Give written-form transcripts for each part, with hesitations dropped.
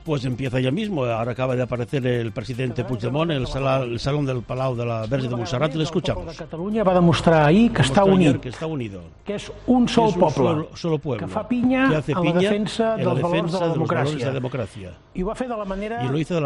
Pues empieza ya mismo. Ahora acaba de aparecer el presidente Puigdemont en el salón del Palau de la Verge de Montserrat y le escuchamos. Catalunya va demostrar ahir que està unit, que és un sol poble, que fa pinya en la defensa dels valors de la democràcia. I ho va fer de la manera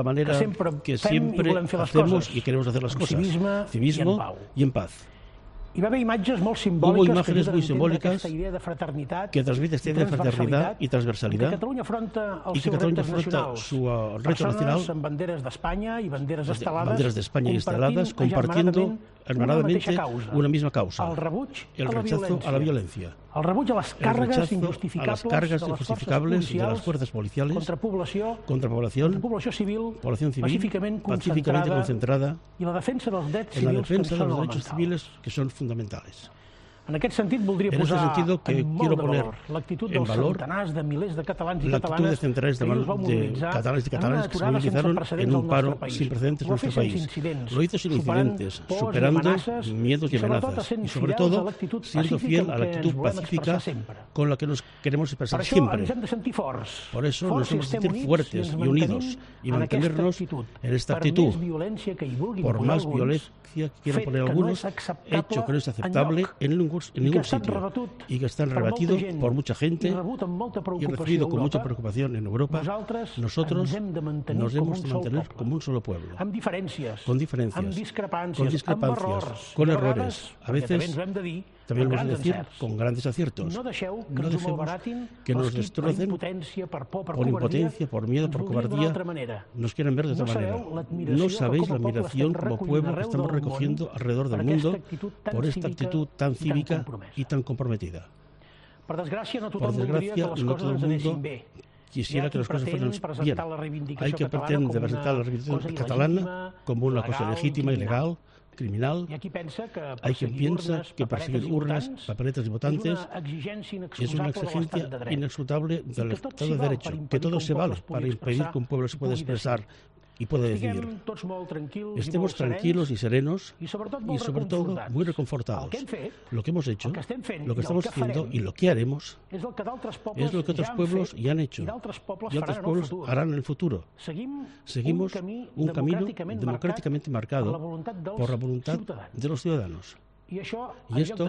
que sempre hacemos y queremos hacer las coses, cosas, civismo y en paz. Hi va haver imatges molt Hubo imágenes muy simbólicas que transmiten esta idea de fraternidad y transversalidad, que Catalunya afronta y que Catalunya afronta su reto nacional amb banderes d'Espanya i banderes esteladas, compartiendo hermanadamente una misma causa, el rechazo a la violencia, el rebuig a les càrregues injustificables de las fuerzas policiales contra población civil pacíficamente concentrada en la defensa dels derechos civiles que son fundamentales. En aquest sentit, voldria posar en molt de valor l'actitud dels centenars de milers de catalans i catalanes que es va mobilitzar en una aturada sense precedents al nostre país. Ho va fer sense incidents, lo hizo sin incidentes, superando miedos y amenazas, y sobre todo siendo fiel a la actitud pacífica con la que nos queremos expresar siempre. Por eso nos hemos de sentir fuertes y unidos y mantenernos en esta actitud. Por más violencia que quieran poner algunos, hecho que no es aceptable en ningún sitio y que están rebatidos por mucha gente y recibido con mucha preocupación en Europa, nosotros nos hemos de mantener como un solo pueblo, con diferencias, con discrepancias, con errores, a veces, también lo hemos de decir, con grandes aciertos. No dejemos que nos destrocen por impotencia, por miedo, por cobardía, nos quieren ver de otra manera. No sabéis la admiración como pueblo que estamos recogiendo alrededor del mundo por esta actitud tan cívica y tan comprometida. Por desgràcia, no tot el mundo quisiera que las cosas fueran bien. Hay que pretender presentar la reivindicación catalana como una cosa legítima y legal, criminal. Hay quien piensa que perseguir urnas, papeletas y votantes es una exigencia inexcutable del Estado de Derecho, que todo se vale para impedir que un pueblo se pueda expresar y puede decidir. Estemos tranquilos y serenos y sobre todo muy reconfortados. Lo que hemos hecho, lo que estamos haciendo y lo que haremos es lo que otros pueblos ya han hecho y otros pueblos harán en el futuro. Seguimos un camino democráticamente marcado por la voluntad de los ciudadanos. Y esto,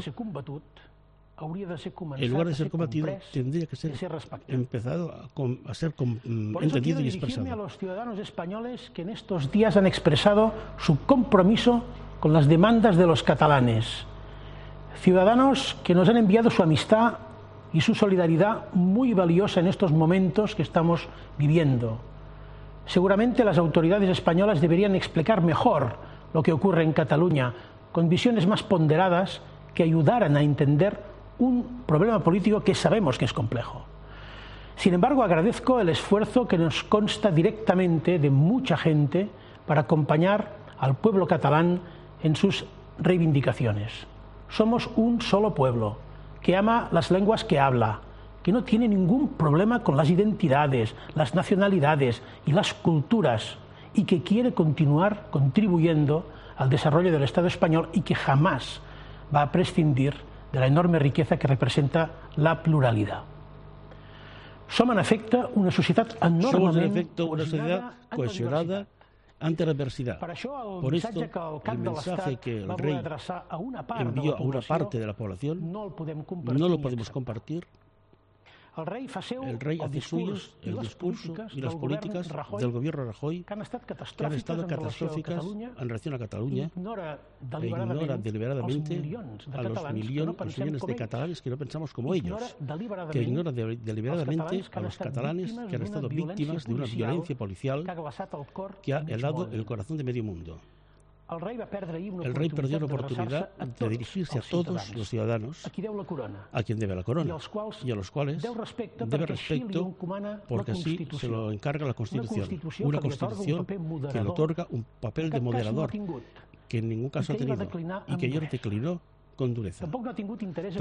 en lugar de ser combatido, tendría que ser empezado a ser entendido y expresado. A los ciudadanos españoles que en estos días han expresado su compromiso con las demandas de los catalanes. Ciudadanos que nos han enviado su amistad y su solidaridad muy valiosa en estos momentos que estamos viviendo. Seguramente las autoridades españolas deberían explicar mejor lo que ocurre en Cataluña, con visiones más ponderadas que ayudaran a entender un problema político que sabemos que es complejo. Sin embargo, agradezco el esfuerzo que nos consta directamente de mucha gente para acompañar al pueblo catalán en sus reivindicaciones. Somos un solo pueblo que ama las lenguas que habla, que no tiene ningún problema con las identidades, las nacionalidades y las culturas, y que quiere continuar contribuyendo al desarrollo del Estado español y que jamás va a prescindir de la enorme riqueza que representa la pluralidad. Som en efecte una societat enormement cohesionada ante la adversidad. Por esto, el mensaje que el rey envió a una parte de la población no lo podemos compartir. El rey hace suyos el discurso y las políticas del gobierno Rajoy que han estado catastróficas en relación a Cataluña e ignora deliberadamente a los millones de catalanes que no pensamos como ellos, que ignora deliberadamente a los catalanes que han estado víctimas de una violencia policial que ha helado el corazón de medio mundo. El rey perdió la oportunidad de dirigirse a todos los ciudadanos a quien debe la corona y a los cuales debe respeto porque así se lo encarga la Constitución, una Constitución que le otorga un papel de moderador que en ningún caso ha tenido y que ayer declinó con dureza. Tampoco ha tenido interés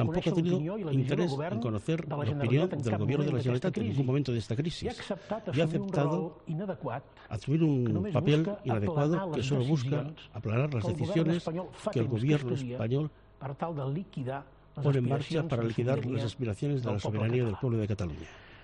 en conocer la opinión del gobierno de la Generalitat en ningún momento de esta crisis y ha aceptado asumir un papel inadecuado que solo busca aplanar las decisiones que el gobierno español pone en marcha para liquidar las aspiraciones de la soberanía del pueblo de Cataluña.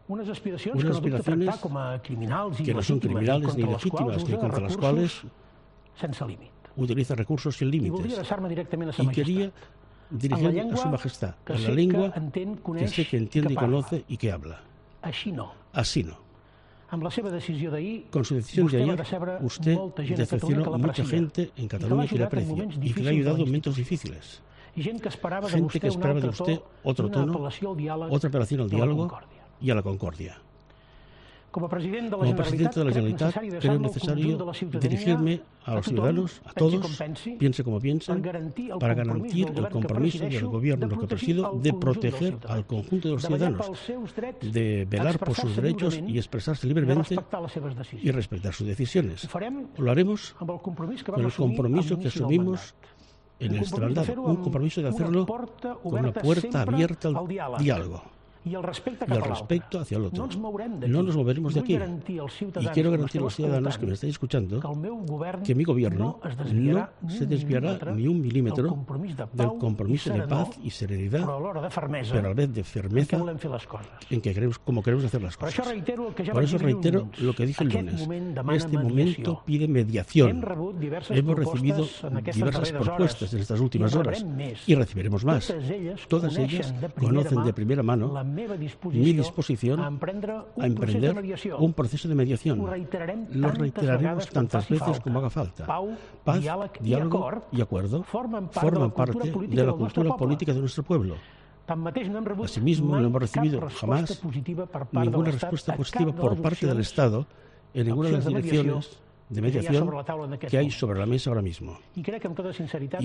unas aspiraciones que no son criminales ni legítimas, ni contra las cuales utiliza recursos sin límites. Y quería dirigirme a su majestad, en la lengua que sé que entiende y conoce y que habla. Así no. Con su decisión de ayer, usted decepcionó a mucha gente en Cataluña que le aprecia y que le ha ayudado en momentos difíciles. Gente que esperaba de usted otro tono, otra apelación al diálogo y a la concordia. Como presidente de la Generalitat, creo necesario dirigirme a los ciudadanos, a todos, piense como piensen, para garantir el compromiso del gobierno que presido de proteger al conjunto de los ciudadanos, de velar por sus derechos y expresarse libremente y respetar sus decisiones. Lo haremos con el compromiso que asumimos en el Estrandad, un compromiso de hacerlo con una puerta abierta al diálogo y al respeto hacia el otro. No nos moveremos de aquí. Y quiero garantir a los ciudadanos que me estáis escuchando que mi gobierno no se desviará ni un milímetro del compromiso de paz y serenidad, pero a la vez de firmeza en que queremos, como queremos hacer las cosas. Por eso reitero lo que dije el lunes. Este momento pide mediación. Hemos recibido diversas propuestas en estas últimas horas y recibiremos más. Todas ellas conocen de primera mano mi disposición a emprender un proceso de mediación. Lo reiteraremos tantas veces como haga falta. Paz, diálogo y acuerdo forman parte de la cultura política de nuestro pueblo. Asimismo, no hemos recibido jamás ninguna respuesta positiva por parte del Estado en ninguna de las direcciones de mediación que hay sobre la mesa ahora mismo. Y creo que con toda sinceridad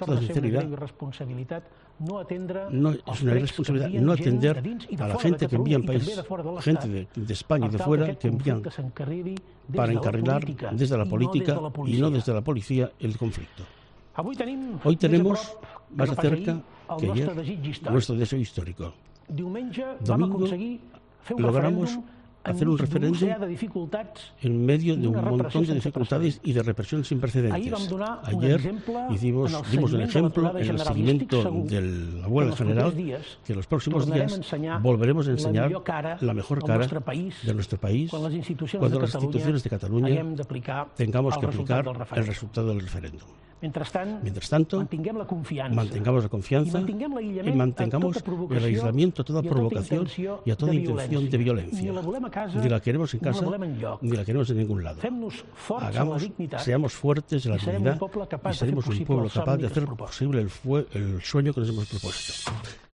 no es una irresponsabilidad no atender a la gente que envían país, gente de España y de fuera, que envían para encarrilar desde la política y no desde la policía el conflicto. Hoy tenemos más de cerca que ayer nuestro deseo histórico. Domingo logramos hacer un referéndum en medio de un montón de dificultades y de represión sin precedentes. Ayer dimos un ejemplo en el seguimiento de la huelga general, que en los próximos días volveremos a enseñar la mejor cara de nuestro país cuando las instituciones de Cataluña tengamos que aplicar el resultado del referéndum. Mientras tanto, mantengamos la confianza y mantengamos el aislamiento a toda provocación y a toda intención de violencia. Ni la queremos en casa, ni la queremos en ningún lado. Seamos fuertes en la dignidad y seremos un pueblo capaz de hacer posible el sueño que nos hemos propuesto.